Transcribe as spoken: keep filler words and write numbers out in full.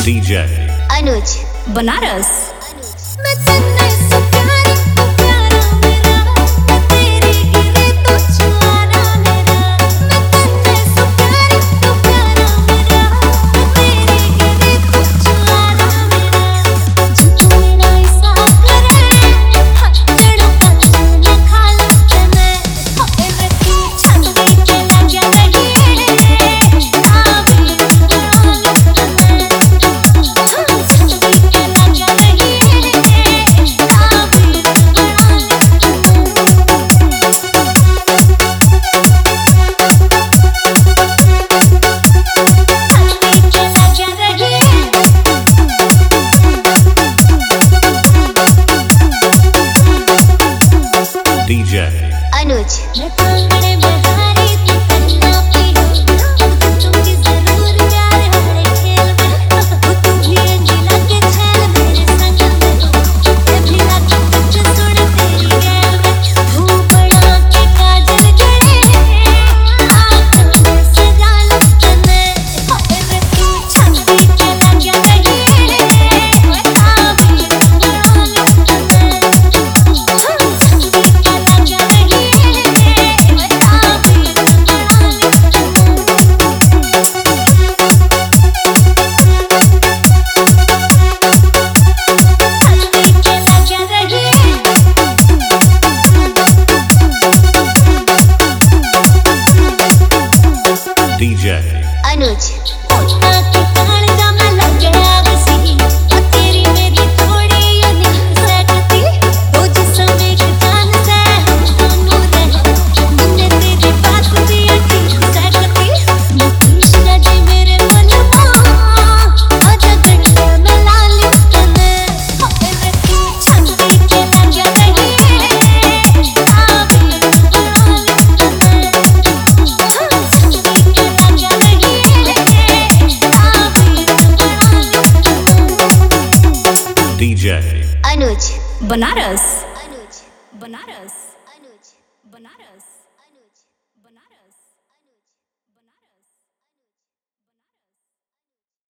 DJ Anuj Banaras. मैं चेन्नई से प्यारी तो प्यारा मेरा, मैं तेरी गिरे तो छुआना मेरा। मैं चेन्नई से प्यारी तो प्यारा मेरा, मैं तेरी गिरे तो छुआना मेरा। झूठा मेरा ऐसा करे, हथेड़ों का चूना खा लेते मैं। होए रे तू छाती के लगा रही है, आवी बना लेते मैं। छाती के लगा रही है, आवी बना लेते डीजे अनुज मैं कांगड़े में हारी तू करना पी तुझे जरूर प्यार हरे खेल में वो तू भी अंजिला के छैल मेरे संग में मैं भी लाके तुझे सुन तेरी गैल में तू बड़ा के काजल जड़े आँखों में सजा लेते मैं। होए रे तू छाती के लगा रही है, आवी बना लेते मैं। डीजे अनुज उठा के कांजा में लग गया बसी, और तेरी मेरी थोड़ी यूं सकती वो जिसम एक जान से हम दोनों रहे। मैंने तेरी बात भी ठीक सकती, मैं तीसरा जी मेरे मन में आजा गठिया में लाली तने। होए रे तू छाती के लगा रही है, आवी बना लेते मैं। डीजे अनुज बनारस। अनुज बनारस।